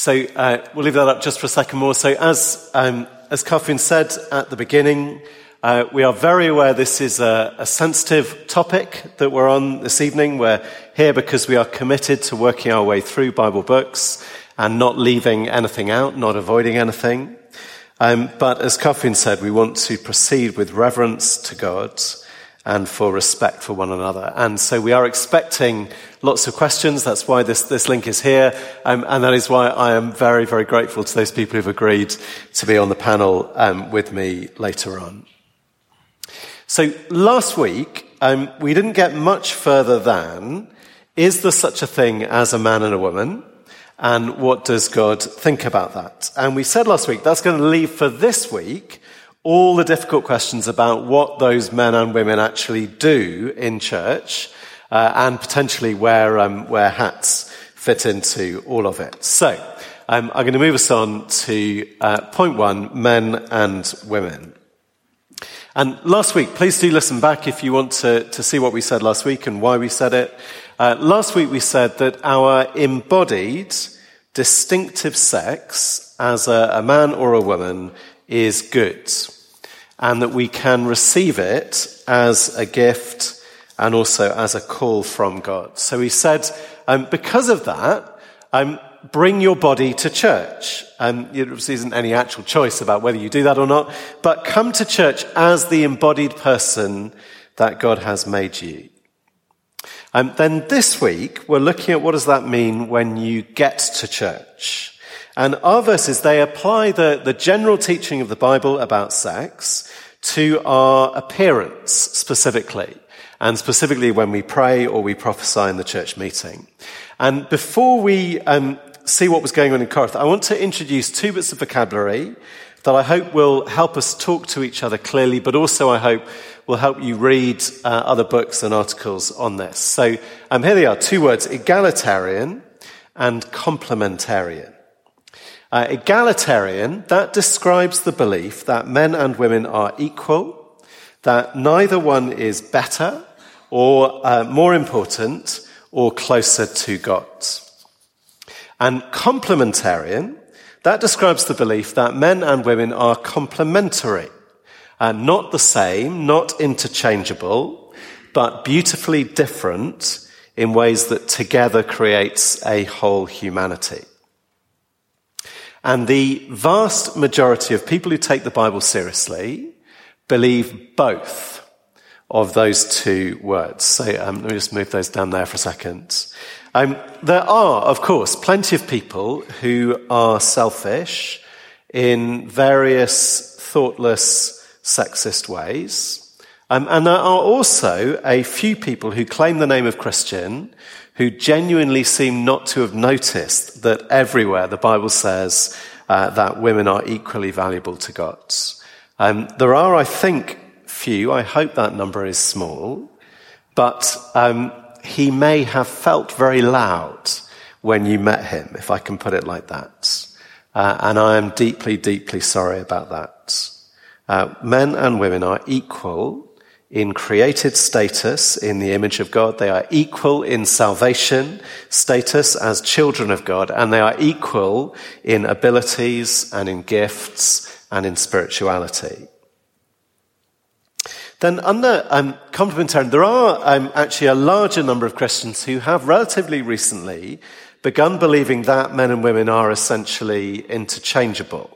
We'll leave that up just for a second more. So as Catherine said at the beginning, we are very aware this is a sensitive topic that we're on this evening. We're here because we are committed to working our way through Bible books and not leaving anything out, not avoiding anything. But as Catherine said, we want to proceed with reverence to God and for respect for one another. And so we are expecting lots of questions. That's why this link is here. And that is why I am very, very grateful to those people who've agreed to be on the panel with me later on. So last week, we didn't get much further than, is there such a thing as a man and a woman? And what does God think about that? And we said last week, that's going to leave for this week all the difficult questions about what those men and women actually do in church, and potentially where hats fit into all of it. So, I'm going to move us on to point one, men and women. And last week, please do listen back if you want to see what we said last week and why we said it. Last week we said that our embodied, distinctive sex as a man or a woman is good, and that we can receive it as a gift and also as a call from God. So we said, because of that, bring your body to church. There isn't any actual choice about whether you do that or not, but come to church as the embodied person that God has made you. Then this week, we're looking at what does that mean when you get to church. And our verses, they apply the general teaching of the Bible about sex to our appearance specifically, and specifically when we pray or we prophesy in the church meeting. And before we see what was going on in Corinth, I want to introduce two bits of vocabulary that I hope will help us talk to each other clearly, but also I hope will help you read other books and articles on this. So here they are, two words, egalitarian and complementarian. Egalitarian, that describes the belief that men and women are equal, that neither one is better or more important or closer to God. And complementarian, that describes the belief that men and women are complementary, not the same, not interchangeable, but beautifully different in ways that together creates a whole humanity. And the vast majority of people who take the Bible seriously believe both of those two words. So let me just move those down there for a second. There are, of course, plenty of people who are selfish in various thoughtless, sexist ways. And there are also a few people who claim the name of Christian who genuinely seem not to have noticed that everywhere the Bible says that women are equally valuable to God. There are, I think, few. I hope that number is small. But he may have felt very loud when you met him, if I can put it like that. And I am deeply, deeply sorry about that. Men and women are equal in created status in the image of God. They are equal in salvation status as children of God, and they are equal in abilities and in gifts and in spirituality. Then under complementarian, there are actually a larger number of Christians who have relatively recently begun believing that men and women are essentially interchangeable.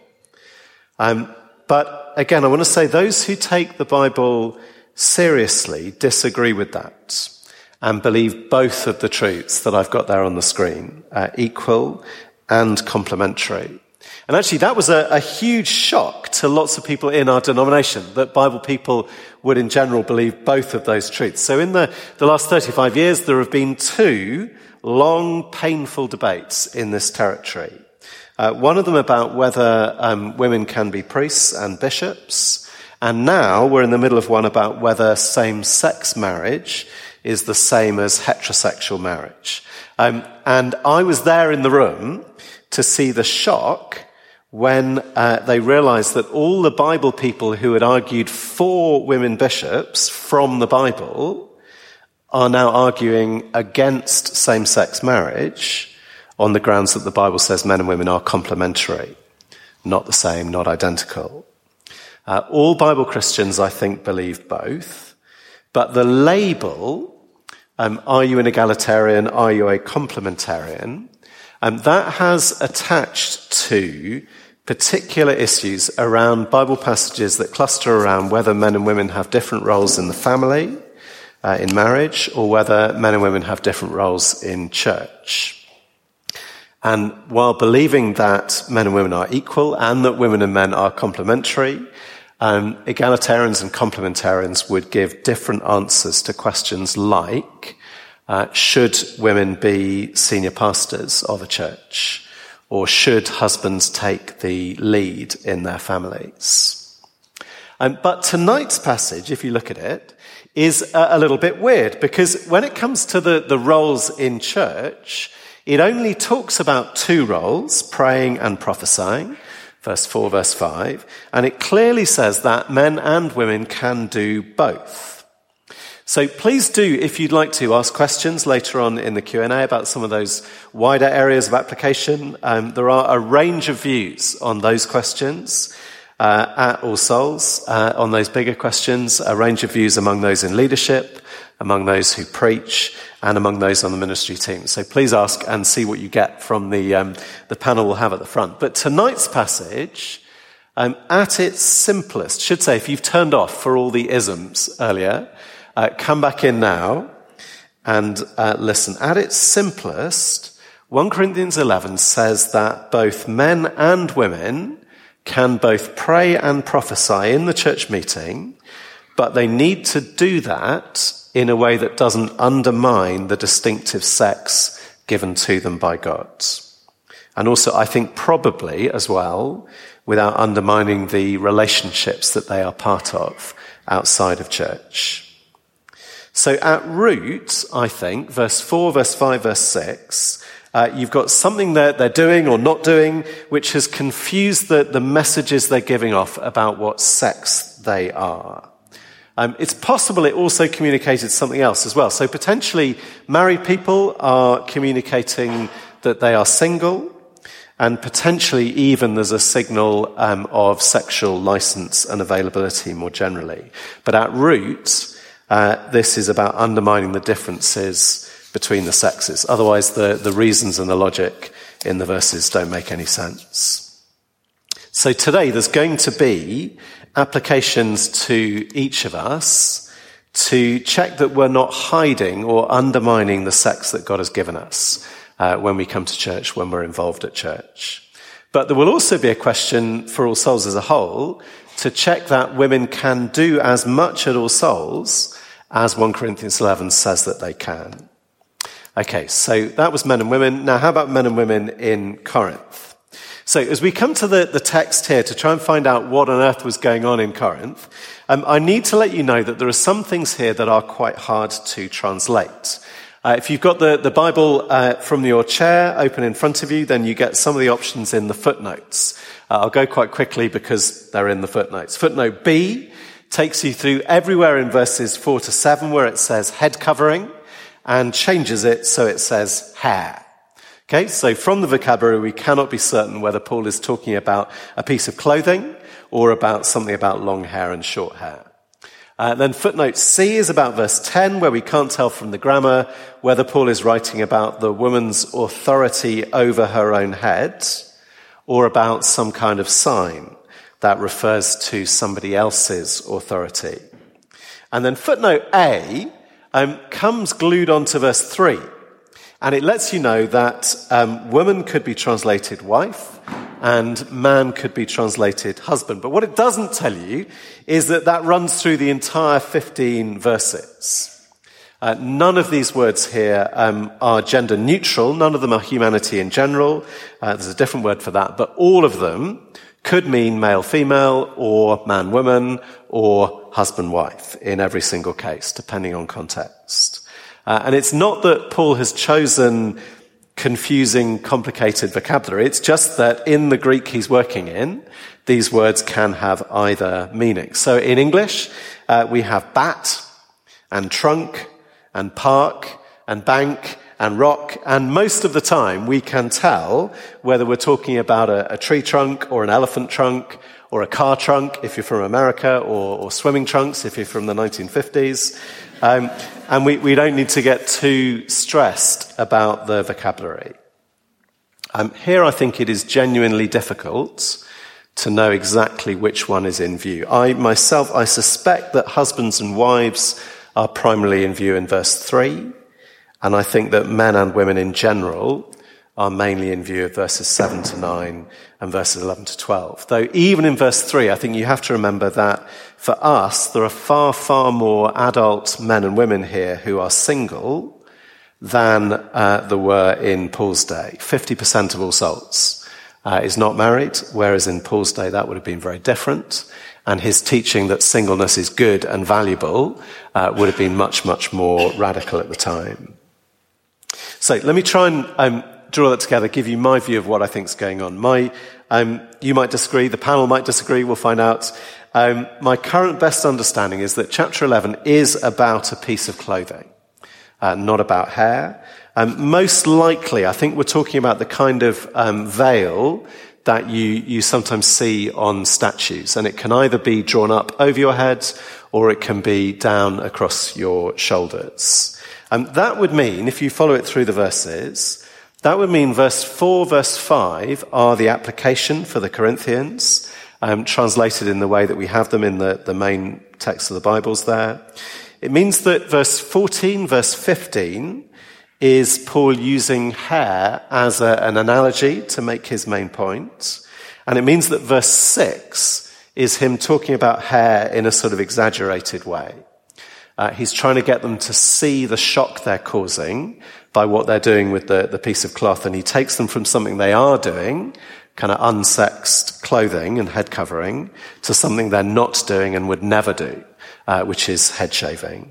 But again, I want to say those who take the Bible seriously disagree with that and believe both of the truths that I've got there on the screen, equal and complementary. And actually that was a huge shock to lots of people in our denomination, that Bible people would in general believe both of those truths. So in the last 35 years, there have been two long, painful debates in this territory. One of them about whether women can be priests and bishops, and now we're in the middle of one about whether same-sex marriage is the same as heterosexual marriage. And I was there in the room to see the shock when they realized that all the Bible people who had argued for women bishops from the Bible are now arguing against same-sex marriage on the grounds that the Bible says men and women are complementary, not the same, not identical. All Bible Christians, I think, believe both, but the label, are you an egalitarian, are you a complementarian, that has attached to particular issues around Bible passages that cluster around whether men and women have different roles in the family, in marriage, or whether men and women have different roles in church. And while believing that men and women are equal and that women and men are complementary, egalitarians and complementarians would give different answers to questions like, should women be senior pastors of a church? Or should husbands take the lead in their families? But tonight's passage, if you look at it, is a little bit weird, because when it comes to the roles in church, it only talks about two roles, praying and prophesying, verse 4, verse 5, and it clearly says that men and women can do both. So please do, if you'd like to, ask questions later on in the Q&A about some of those wider areas of application. There are a range of views on those questions at All Souls, on those bigger questions, a range of views among those in leadership, among those who preach, and among those on the ministry team. So please ask and see what you get from the panel we'll have at the front. But tonight's passage, at its simplest, should say if you've turned off for all the isms earlier, come back in now and listen. At its simplest, 1 Corinthians 11 says that both men and women can both pray and prophesy in the church meeting, but they need to do that in a way that doesn't undermine the distinctive sex given to them by God. And also, I think probably as well, without undermining the relationships that they are part of outside of church. So at root, I think, verse 4, verse 5, verse 6, you've got something that they're doing or not doing which has confused the messages they're giving off about what sex they are. It's possible it also communicated something else as well. So potentially married people are communicating that they are single, and potentially even there's a signal of sexual license and availability more generally. But at root, this is about undermining the differences between the sexes. Otherwise, the reasons and the logic in the verses don't make any sense. So today, there's going to be applications to each of us to check that we're not hiding or undermining the sex that God has given us when we come to church, when we're involved at church. But there will also be a question for All Souls as a whole to check that women can do as much at All Souls as 1 Corinthians 11 says that they can. Okay, so that was men and women. Now, how about men and women in Corinth? So as we come to the text here to try and find out what on earth was going on in Corinth, I need to let you know that there are some things here that are quite hard to translate. If you've got the Bible from your chair open in front of you, then you get some of the options in the footnotes. I'll go quite quickly because they're in the footnotes. Footnote B takes you through everywhere in verses 4 to 7 where it says head covering and changes it so it says hair. Okay, so from the vocabulary we cannot be certain whether Paul is talking about a piece of clothing or about something about long hair and short hair. Then footnote C is about verse 10 where we can't tell from the grammar whether Paul is writing about the woman's authority over her own head or about some kind of sign that refers to somebody else's authority. And then footnote A comes glued onto verse 3. And it lets you know that woman could be translated wife and man could be translated husband. But what it doesn't tell you is that runs through the entire 15 verses. None of these words here are gender neutral. None of them are humanity in general. There's a different word for that. But all of them could mean male-female or man-woman or husband-wife in every single case, depending on context. And it's not that Paul has chosen confusing, complicated vocabulary. It's just that in the Greek he's working in, these words can have either meaning. So in English, we have bat and trunk and park and bank and rock, and most of the time we can tell whether we're talking about a tree trunk or an elephant trunk or a car trunk if you're from America, or swimming trunks if you're from the 1950s. And we don't need to get too stressed about the vocabulary. Here I think it is genuinely difficult to know exactly which one is in view. I suspect that husbands and wives are primarily in view in verse 3, and I think that men and women in general are mainly in view of verses 7 to 9 and verses 11 to 12. Though even in verse 3, I think you have to remember that for us, there are far, far more adult men and women here who are single than there were in Paul's day. 50% of all souls is not married, whereas in Paul's day that would have been very different. And his teaching that singleness is good and valuable would have been much, much more radical at the time. So let me try and draw that together, give you my view of what I think is going on. You might disagree, the panel might disagree, we'll find out. My current best understanding is that chapter 11 is about a piece of clothing, not about hair. Most likely, I think we're talking about the kind of veil that you sometimes see on statues, and it can either be drawn up over your head or it can be down across your shoulders. That would mean, if you follow it through the verses, that would mean verse 4, verse 5 are the application for the Corinthians, translated in the way that we have them in the main text of the Bibles there. It means that verse 14, verse 15 is Paul using hair as an analogy to make his main point. And it means that verse 6 is him talking about hair in a sort of exaggerated way. He's trying to get them to see the shock they're causing by what they're doing with the piece of cloth, and he takes them from something they are doing, kind of unsexed clothing and head covering, to something they're not doing and would never do, which is head shaving.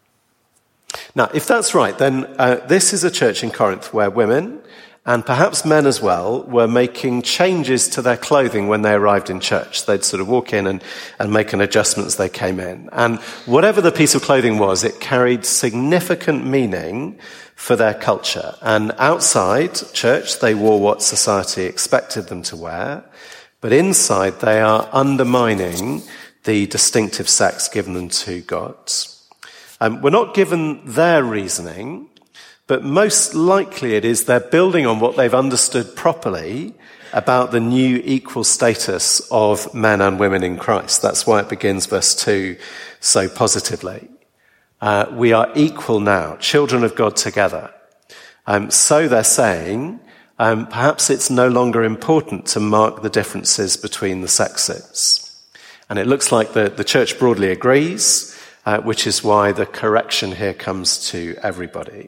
Now, if that's right, then this is a church in Corinth where women, and perhaps men as well, were making changes to their clothing when they arrived in church. They'd sort of walk in and make an adjustment as they came in. And whatever the piece of clothing was, it carried significant meaning for their culture. And outside church, they wore what society expected them to wear. But inside, they are undermining the distinctive sex given them to God. We're not given their reasoning, but most likely it is they're building on what they've understood properly about the new equal status of men and women in Christ. That's why it begins verse 2 so positively. We are equal now, children of God together. So they're saying, perhaps it's no longer important to mark the differences between the sexes. And it looks like the church broadly agrees, which is why the correction here comes to everybody.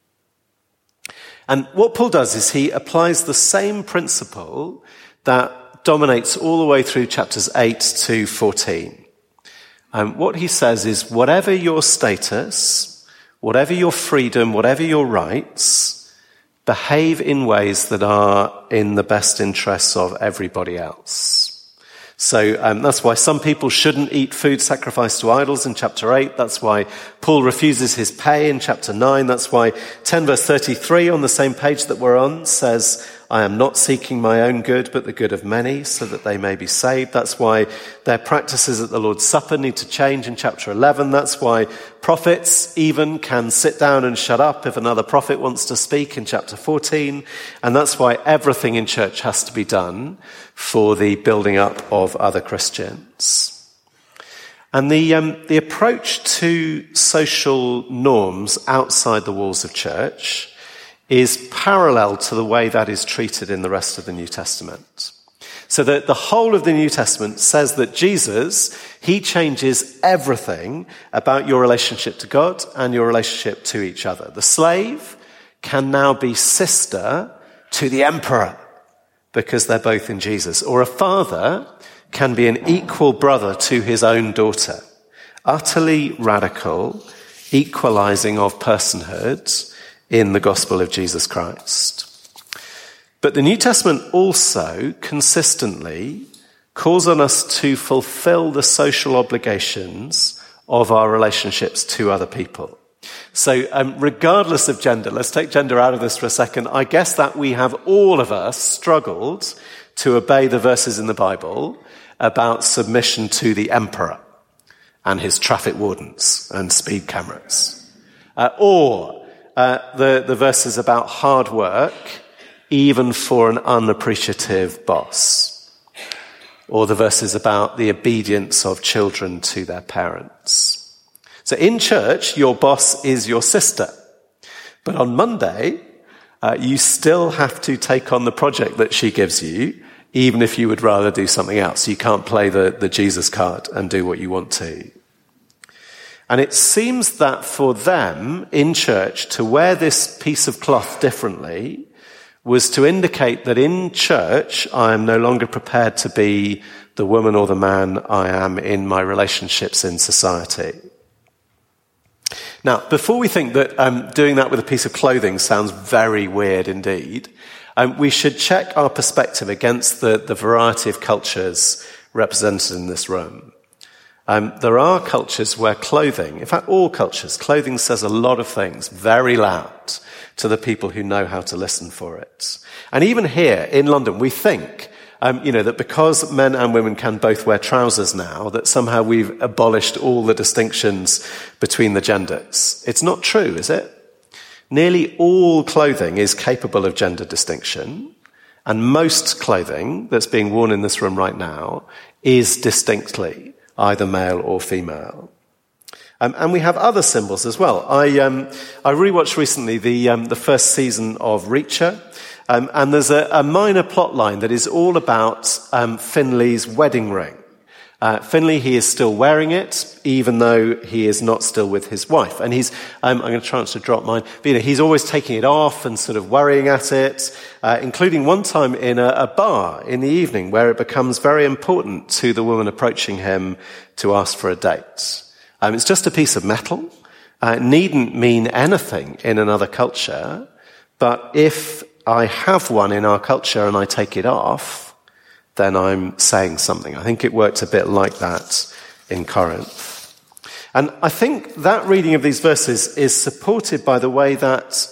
And what Paul does is he applies the same principle that dominates all the way through chapters 8 to 14. What he says is, whatever your status, whatever your freedom, whatever your rights, behave in ways that are in the best interests of everybody else. So that's why some people shouldn't eat food sacrificed to idols in chapter 8. That's why Paul refuses his pay in chapter 9. That's why 10 verse 33 on the same page that we're on says, I am not seeking my own good, but the good of many, so that they may be saved. That's why their practices at the Lord's Supper need to change in chapter 11. That's why prophets even can sit down and shut up if another prophet wants to speak in chapter 14. And that's why everything in church has to be done for the building up of other Christians. And the approach to social norms outside the walls of church is parallel to the way that is treated in the rest of the New Testament. So that the whole of the New Testament says that Jesus, he changes everything about your relationship to God and your relationship to each other. The slave can now be sister to the emperor because they're both in Jesus. Or a father can be an equal brother to his own daughter. Utterly radical, equalizing of personhood in the gospel of Jesus Christ. But the New Testament also consistently calls on us to fulfill the social obligations of our relationships to other people. So regardless of gender, let's take gender out of this for a second. I guess that we have all of us struggled to obey the verses in the Bible about submission to the emperor and his traffic wardens and speed cameras. Or the verses about hard work, even for an unappreciative boss. Or the verses about the obedience of children to their parents. So in church, your boss is your sister. But on Monday, you still have to take on the project that she gives you, even if you would rather do something else. You can't play the Jesus card and do what you want to. And it seems that for them in church, to wear this piece of cloth differently was to indicate that in church, I am no longer prepared to be the woman or the man I am in my relationships in society. Now, before we think that doing that with a piece of clothing sounds very weird indeed, we should check our perspective against the variety of cultures represented in this room. There are cultures where clothing, in fact all cultures, clothing says a lot of things very loud to the people who know how to listen for it. And even here in London, we think that because men and women can both wear trousers now, that somehow we've abolished all the distinctions between the genders. It's not true, is it? Nearly all clothing is capable of gender distinction, and most clothing that's being worn in this room right now is distinctly either male or female. And we have other symbols as well. I rewatched recently the first season of Reacher, and there's a minor plot line that is all about Finley's wedding ring. Finley, he is still wearing it, even though he is not still with his wife. And he's, I'm going to try not to drop mine, but he's always taking it off and sort of worrying at it, including one time in a bar in the evening where it becomes very important to the woman approaching him to ask for a date. It's just a piece of metal. It needn't mean anything in another culture, but if I have one in our culture and I take it off, then I'm saying something. I think it worked a bit like that in Corinth. And I think that reading of these verses is supported by the way that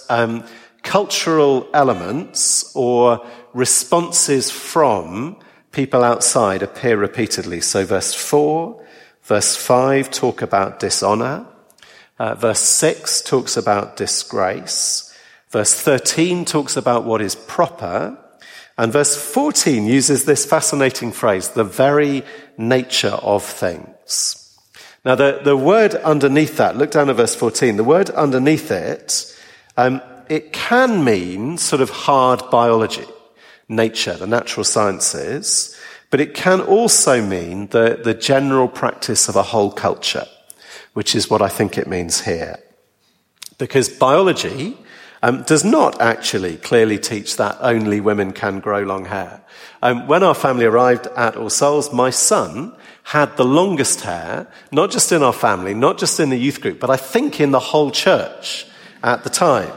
cultural elements or responses from people outside appear repeatedly. So verse 4, verse 5 talk about dishonor. Verse 6 talks about disgrace. Verse 13 talks about what is proper. And verse 14 uses this fascinating phrase, the very nature of things. Now, the word underneath that, look down at verse 14, the word underneath it, it can mean sort of hard biology, nature, the natural sciences, but it can also mean the general practice of a whole culture, which is what I think it means here. Because biology does not actually clearly teach that only women can grow long hair. When our family arrived at All Souls, my son had the longest hair, not just in our family, not just in the youth group, but I think in the whole church at the time.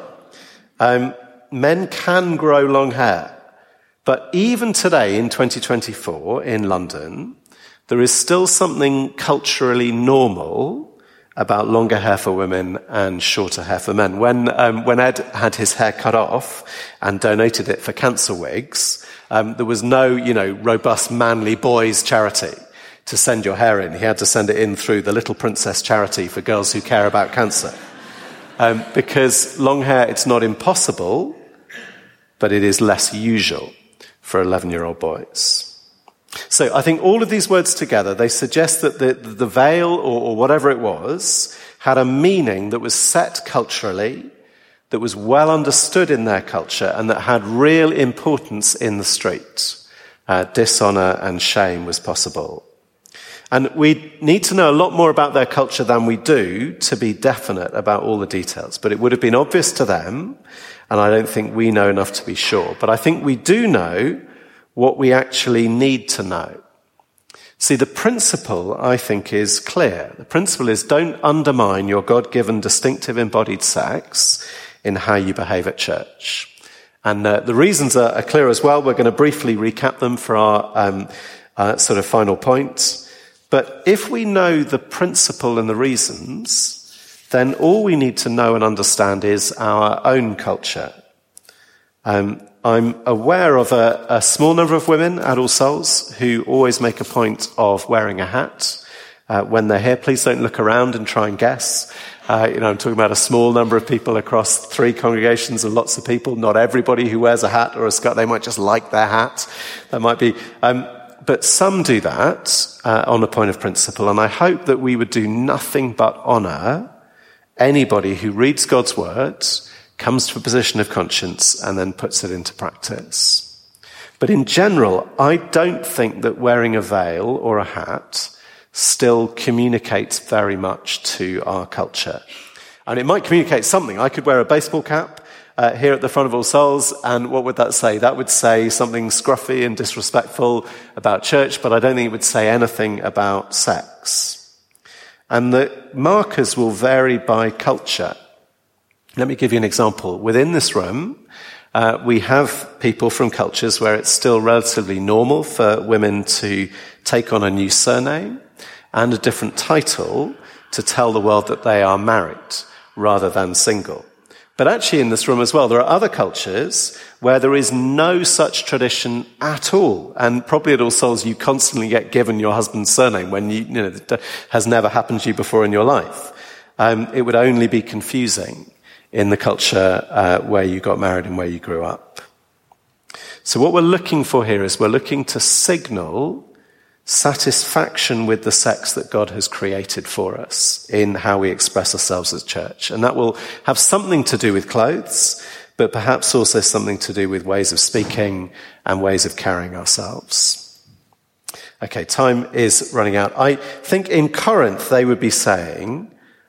Men can grow long hair. But even today in 2024 in London, there is still something culturally normal about longer hair for women and shorter hair for men. When Ed had his hair cut off and donated it for cancer wigs, there was no, robust manly boys charity to send your hair in. He had to send it in through the Little Princess charity for girls who care about cancer. Because long hair, it's not impossible, but it is less usual for 11-year-old boys. So I think all of these words together, they suggest that the veil or whatever it was had a meaning that was set culturally, that was well understood in their culture, and that had real importance in the street. Dishonor and shame was possible. And we need to know a lot more about their culture than we do to be definite about all the details. But it would have been obvious to them, and I don't think we know enough to be sure. But I think we do know what we actually need to know. See, the principle, I think, is clear. The principle is don't undermine your God-given distinctive embodied sex in how you behave at church. And the reasons are clear as well. We're going to briefly recap them for our sort of final point. But if we know the principle and the reasons, then all we need to know and understand is our own culture. I'm aware of a small number of women at All Souls who always make a point of wearing a hat when they're here. Please don't look around and try and guess. I'm talking about a small number of people across 3 congregations and lots of people. Not everybody who wears a hat or a scarf, they might just like their hat. That might be, but some do that on a point of principle, and I hope that we would do nothing but honour anybody who reads God's word, comes to a position of conscience, and then puts it into practice. But in general, I don't think that wearing a veil or a hat still communicates very much to our culture. And it might communicate something. I could wear a baseball cap here at the front of All Souls, and what would that say? That would say something scruffy and disrespectful about church, but I don't think it would say anything about sex. And the markers will vary by culture. Let me give you an example. Within this room, we have people from cultures where it's still relatively normal for women to take on a new surname and a different title to tell the world that they are married rather than single. But actually in this room as well, there are other cultures where there is no such tradition at all. And probably at All Souls, you constantly get given your husband's surname when that has never happened to you before in your life. It would only be confusing in the culture where you got married and where you grew up. So what we're looking for here is we're looking to signal satisfaction with the sex that God has created for us in how we express ourselves as church. And that will have something to do with clothes, but perhaps also something to do with ways of speaking and ways of carrying ourselves. Okay, time is running out. I think in Corinth they would be saying,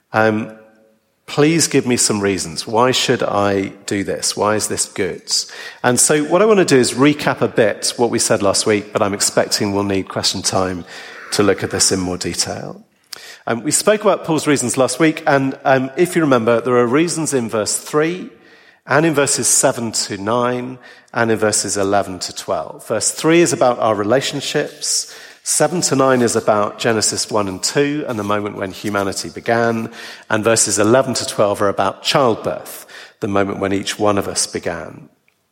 please give me some reasons. Why should I do this? Why is this good? And so what I want to do is recap a bit what we said last week, but I'm expecting we'll need question time to look at this in more detail. We spoke about Paul's reasons last week, and if you remember, there are reasons in verse 3 and in verses 7 to 9 and in verses 11 to 12. Verse 3 is about our relationships. 7 to 9 is about Genesis 1 and 2 and the moment when humanity began. And verses 11 to 12 are about childbirth, the moment when each one of us began.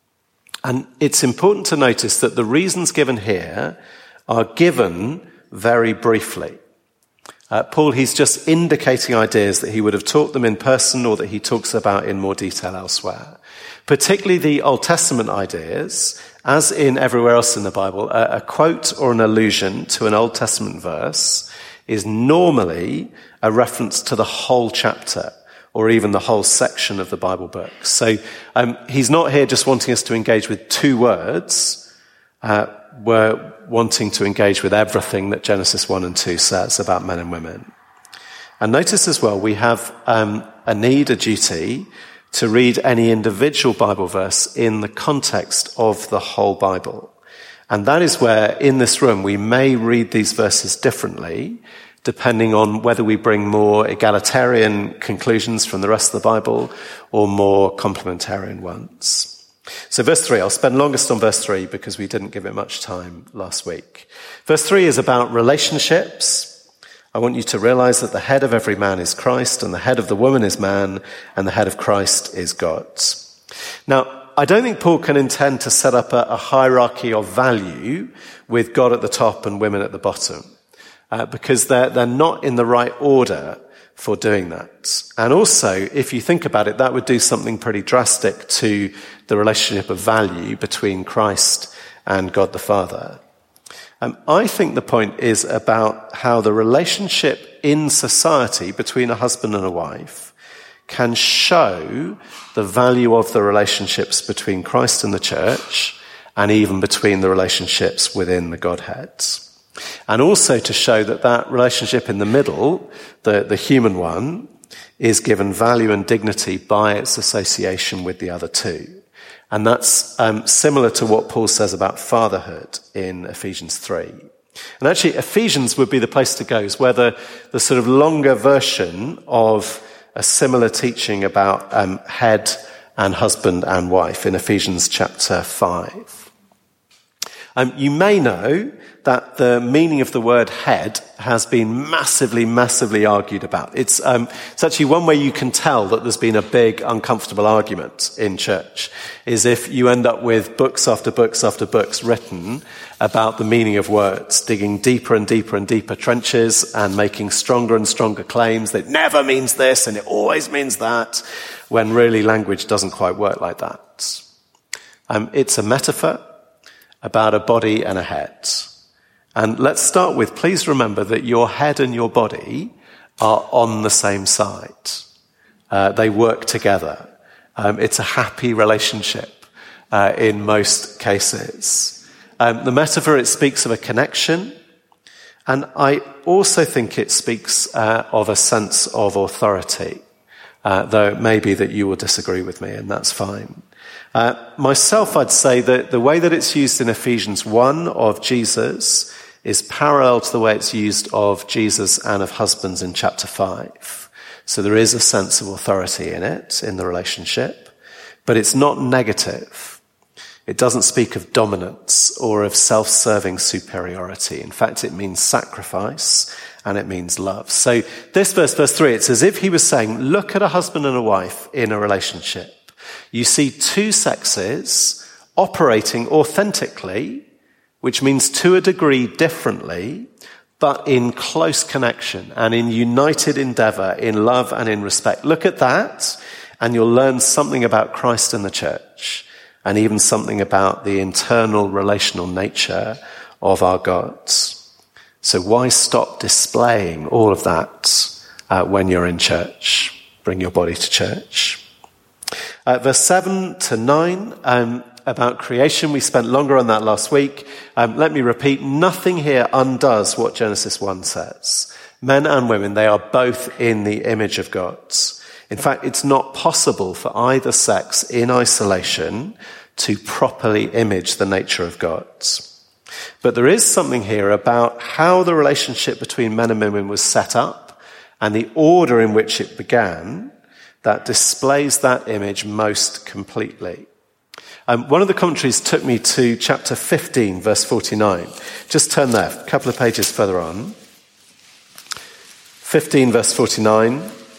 And it's important to notice that the reasons given here are given very briefly. Paul, he's just indicating ideas that he would have taught them in person or that he talks about in more detail elsewhere. Particularly the Old Testament ideas, as in everywhere else in the Bible, a quote or an allusion to an Old Testament verse is normally a reference to the whole chapter or even the whole section of the Bible book. So he's not here just wanting us to engage with 2 words. We're wanting to engage with everything that Genesis 1 and 2 says about men and women. And notice as well, we have a duty to read any individual Bible verse in the context of the whole Bible. And that is where, in this room, we may read these verses differently, depending on whether we bring more egalitarian conclusions from the rest of the Bible or more complementarian ones. So verse 3, I'll spend longest on verse 3 because we didn't give it much time last week. Verse 3 is about relationships. I want you to realize that the head of every man is Christ, and the head of the woman is man, and the head of Christ is God. Now, I don't think Paul can intend to set up a hierarchy of value with God at the top and women at the bottom, because they're not in the right order for doing that. And also, if you think about it, that would do something pretty drastic to the relationship of value between Christ and God the Father. I think the point is about how the relationship in society between a husband and a wife can show the value of the relationships between Christ and the church, and even between the relationships within the Godhead. And also to show that that relationship in the middle, the human one, is given value and dignity by its association with the other two. And that's similar to what Paul says about fatherhood in Ephesians 3. And actually, Ephesians would be the place to go, is where the sort of longer version of a similar teaching about head and husband and wife in Ephesians chapter 5. You may know that the meaning of the word head has been massively argued about. It's actually one way you can tell that there's been a big, uncomfortable argument in church, is if you end up with books after books after books written about the meaning of words, digging deeper and deeper and deeper trenches and making stronger and stronger claims that it never means this and it always means that, when really language doesn't quite work like that. It's a metaphor about a body and a head. And let's start with, please remember that your head and your body are on the same side. They work together. It's a happy relationship in most cases. The metaphor, it speaks of a connection. And I also think it speaks of a sense of authority, though it may be that you will disagree with me, and that's fine. Myself, I'd say that the way that it's used in Ephesians 1 of Jesus is parallel to the way it's used of Jesus and of husbands in chapter 5. So there is a sense of authority in it, in the relationship, but it's not negative. It doesn't speak of dominance or of self-serving superiority. In fact, it means sacrifice and it means love. So this verse 3, it's as if he was saying, look at a husband and a wife in a relationship. You see two sexes operating authentically, which means to a degree differently, but in close connection and in united endeavor, in love and in respect. Look at that, and you'll learn something about Christ and the church, and even something about the internal relational nature of our God. So why stop displaying all of that when you're in church? Bring your body to church. Verse 7 to 9, about creation. We spent longer on that last week. Let me repeat, nothing here undoes what Genesis 1 says. Men and women, they are both in the image of God. In fact, it's not possible for either sex in isolation to properly image the nature of God. But there is something here about how the relationship between men and women was set up and the order in which it began that displays that image most completely. One of the commentaries took me to chapter 15, verse 49. Just turn there, a couple of pages further on. 15, verse 49,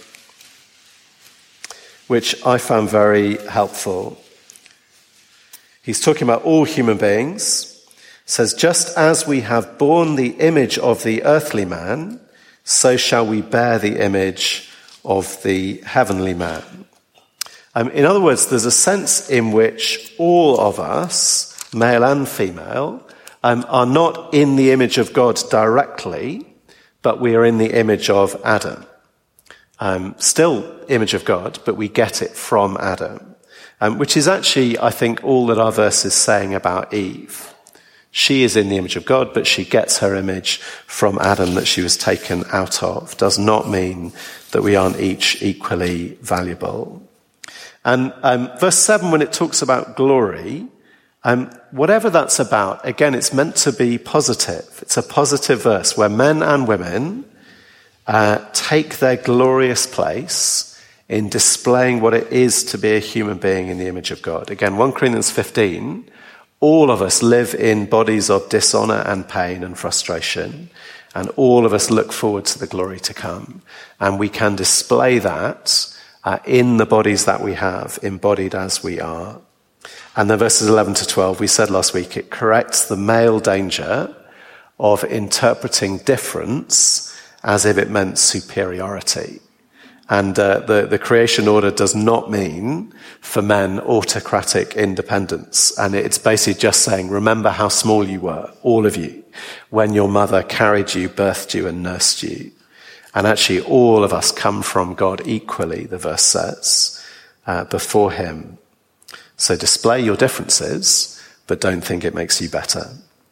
which I found very helpful. He's talking about all human beings. Says, just as we have borne the image of the earthly man, so shall we bear the image of the heavenly man. In other words, there's a sense in which all of us, male and female, are not in the image of God directly, but we are in the image of Adam. Still image of God, but we get it from Adam, which is actually, I think, all that our verse is saying about Eve. She is in the image of God, but she gets her image from Adam that she was taken out of. Does not mean that we aren't each equally valuable. And verse 7, when it talks about glory, whatever that's about, again, it's meant to be positive. It's a positive verse where men and women take their glorious place in displaying what it is to be a human being in the image of God. Again, 1 Corinthians 15, all of us live in bodies of dishonor and pain and frustration, and all of us look forward to the glory to come. And we can display that in the bodies that we have, embodied as we are. And then verses 11 to 12, we said last week, it corrects the male danger of interpreting difference as if it meant superiority. And the creation order does not mean, for men, autocratic independence. And it's basically just saying, remember how small you were, all of you, when your mother carried you, birthed you, and nursed you. And actually, all of us come from God equally, the verse says, before him. So display your differences, but don't think it makes you better.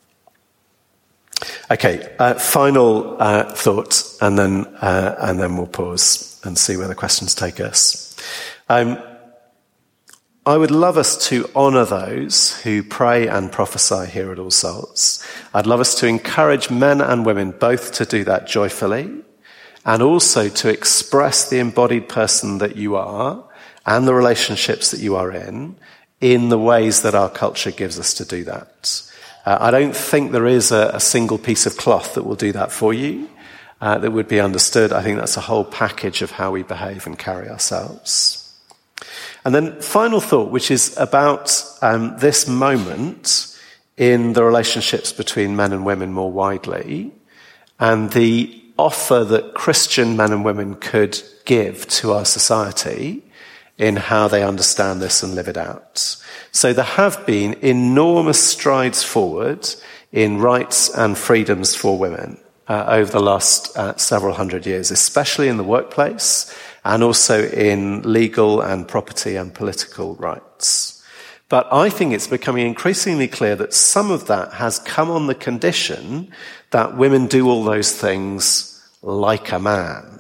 Okay, final thought, and then we'll pause and see where the questions take us. I would love us to honour those who pray and prophesy here at All Souls. I'd love us to encourage men and women both to do that joyfully, and also to express the embodied person that you are and the relationships that you are in the ways that our culture gives us to do that. I don't think there is a single piece of cloth that will do that for you, that would be understood. I think that's a whole package of how we behave and carry ourselves. And then final thought, which is about this moment in the relationships between men and women more widely, and the offer that Christian men and women could give to our society in how they understand this and live it out. So there have been enormous strides forward in rights and freedoms for women over the last several hundred years, especially in the workplace and also in legal and property and political rights. But I think it's becoming increasingly clear that some of that has come on the condition that women do all those things like a man.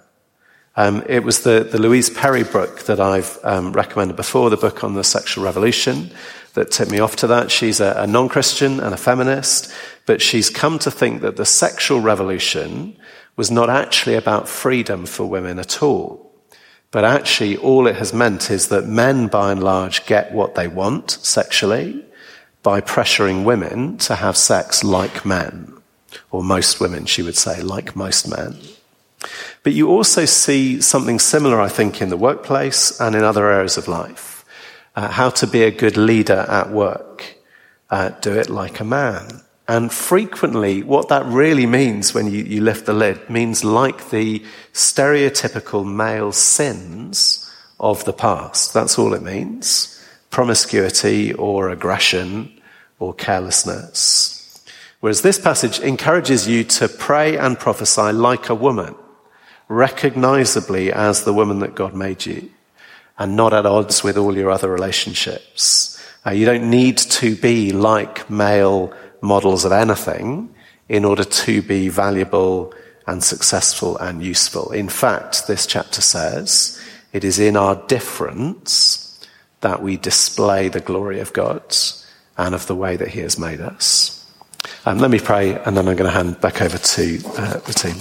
It was the Louise Perry book that I've recommended before, the book on the sexual revolution, that tipped me off to that. She's a non-Christian and a feminist, but she's come to think that the sexual revolution was not actually about freedom for women at all. But actually all it has meant is that men, by and large, get what they want sexually by pressuring women to have sex like men. Or most women, she would say, like most men. But you also see something similar, I think, in the workplace and in other areas of life. How to be a good leader at work. Do it like a man. And frequently, what that really means when you lift the lid means like the stereotypical male sins of the past. That's all it means. Promiscuity or aggression or carelessness. Whereas this passage encourages you to pray and prophesy like a woman, recognizably as the woman that God made you, and not at odds with all your other relationships. You don't need to be like male models of anything in order to be valuable and successful and useful. In fact, this chapter says it is in our difference that we display the glory of God and of the way that he has made us. Let me pray, and then I'm going to hand back over to the team.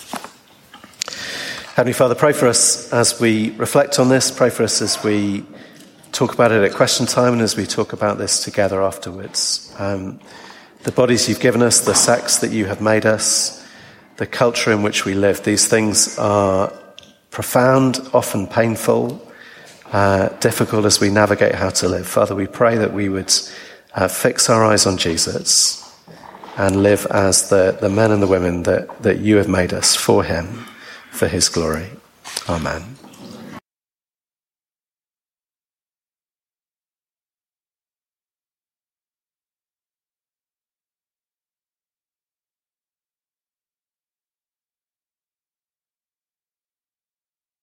Heavenly Father, pray for us as we reflect on this. Pray for us as we talk about it at question time and as we talk about this together afterwards. The bodies you've given us, the sex that you have made us, the culture in which we live, these things are profound, often painful, difficult as we navigate how to live. Father, we pray that we would fix our eyes on Jesus and live as the men and the women that you have made us for him, for his glory. Amen.